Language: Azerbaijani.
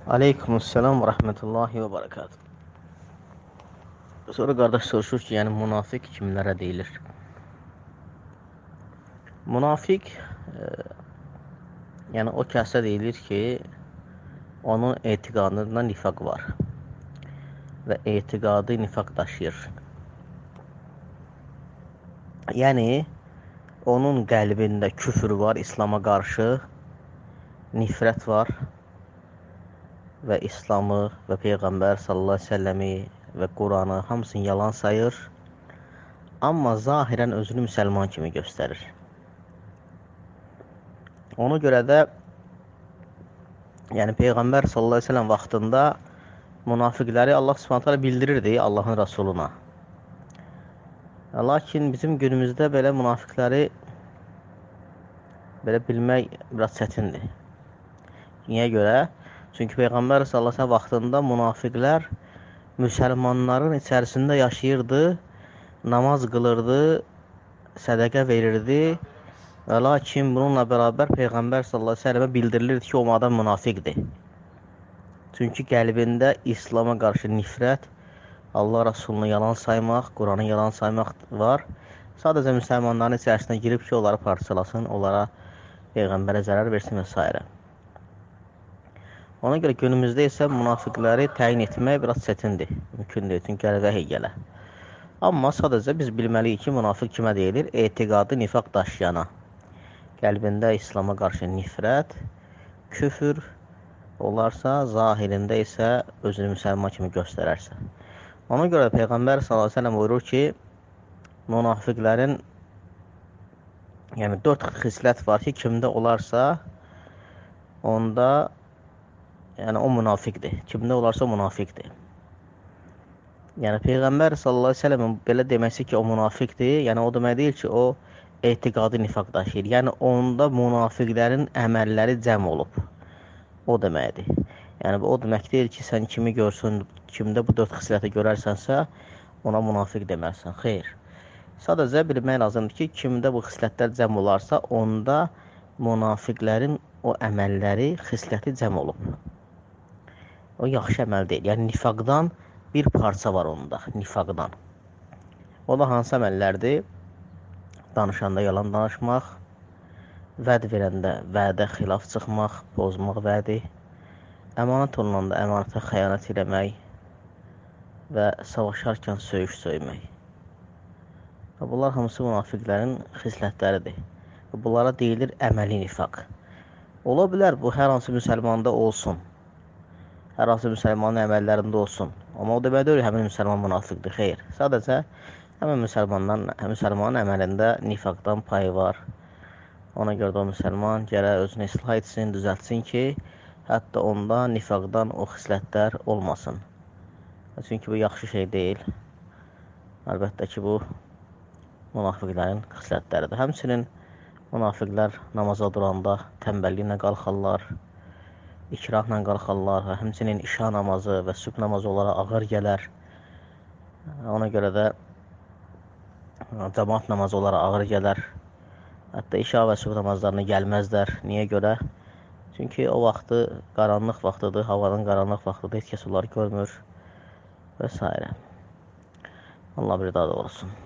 Aleykümselam və rəhmətullahi və barakatuhu. Sonra qardaş soruşur ki, yəni münafiq kimlərə deyilir? Münafiq, yəni o kəsə deyilir ki, onun etiqadında nifaq var və etiqadı nifaq daşıyır. Yəni, onun qəlbində küfür var, İslama qarşı nifrət var və İslamı və Peyğəmbər sallallahu əleyhi və səlləmi və Quranı hamısını yalan sayır, amma zahirən özünü müsəlman kimi göstərir. Ona görə də yəni Peyğəmbər sallallahu əleyhi və səlləm vaxtında münafiqləri Allah Subhanahu taala bildirirdi Allahın Rəsuluna. Lakin bizim günümüzdə belə münafiqləri belə bilmək biraz çətindir. Niyə görə? Çünki Peyğəmbər sallallahu əleyhi və səlləm vaxtında münafiqlər müsəlmanların içərisində yaşayırdı, namaz qılırdı, sədaqə verirdi. Və lakin bununla bərabər Peyğəmbər sallallahu əleyhi və səlləmə bildirilirdi ki, o adam münafiqdir. Çünki qəlbində İslama qarşı nifrət, Allah Rəsulunu yalan saymaq, Quranı yalan saymaq var. Sadəcə müsəlmanların içərisinə girib ki, onları parçalasın, onlara Peyğəmbərə zərər versin və s. Ona görə günümüzdə isə münafiqləri təyin etmək biraz çətindir, mümkün deyil, çünki vəhiy gələ. Amma sadəcə biz bilməliyik ki, münafiq kimə deyilir? Etiqadı nifaq daşıyana. Qəlbində İslama qarşı nifrət, küfür olarsa, zahirində isə özünü müsəlman kimi göstərərsə. Ona görə Peyğəmbər sallallahu əleyhi və səlləm buyurur ki, münafiqlərin yəni 4 xislət var ki, kimdə olarsa, onda yəni o münafiqdir. Kimdə olarsa o münafiqdir. Yəni Peyğəmbər sallallahu əleyhi və səlləmin belə deməsi ki, o münafiqdir, yəni o demək deyil ki, o etiqadi nifaq daşıyır. Yəni onda münafiqlərin əməlləri cəm olub. O deməkdir. Yəni o demək deyil ki, sən kimi görsün, kimdə bu 4 xisləti görərsənsə, ona münafiq deməlisən. Xeyr. Sadəcə bilmək lazımdır ki, kimdə bu xislətlər cəm olarsa, onda münafiqlərin o əməlləri, xisləti cəm olub. O yaxşı əməl deyil. Yəni nifaqdan bir parça var onda, nifaqdan. O da hansı əməllərdir? Danışanda yalan danışmaq, vəd verəndə vədə xilaf çıxmaq, pozmaq vədi, əmanət olunanda əmanətə xəyanət eləmək və savaşarkən söyüş söymək. Bunlar hamısı münafiqlərin xislətləridir. Bunlara deyilir əməli nifaq. Ola bilər bu hər hansı müsəlmanda olsun. Hər hansı müsəlmanın əməllərində olsun. Amma o demək deyil, həmin müsəlman münafiqdir. Xeyr. Sadəcə həmin müsəlmanın əməlində nifaqdan payı var. Ona görə də o müsəlman gərək özünü islah etsin, düzəltsin ki, hətta onda nifaqdan o xislətlər olmasın. Çünki bu yaxşı şey deyil. Əlbəttə ki, bu münafiqlərin xislətləridir. Həmçinin münafiqlər namaza duranda tənbəlliklə qalxarlar, ikrahla qalxarlar və həmçinin işa namazı və sübh namazı onlara ağır gələr. Ona görə də cəmaat namazı onlara ağır gələr. Hətta işa və sübh namazlarına gəlməzlər. Niyə görə? Çünki o vaxtı qaranlıq vaxtıdır, havanın qaranlıq vaxtıdır, heç kəs onları görmür və s. Allah bir daha da olsun.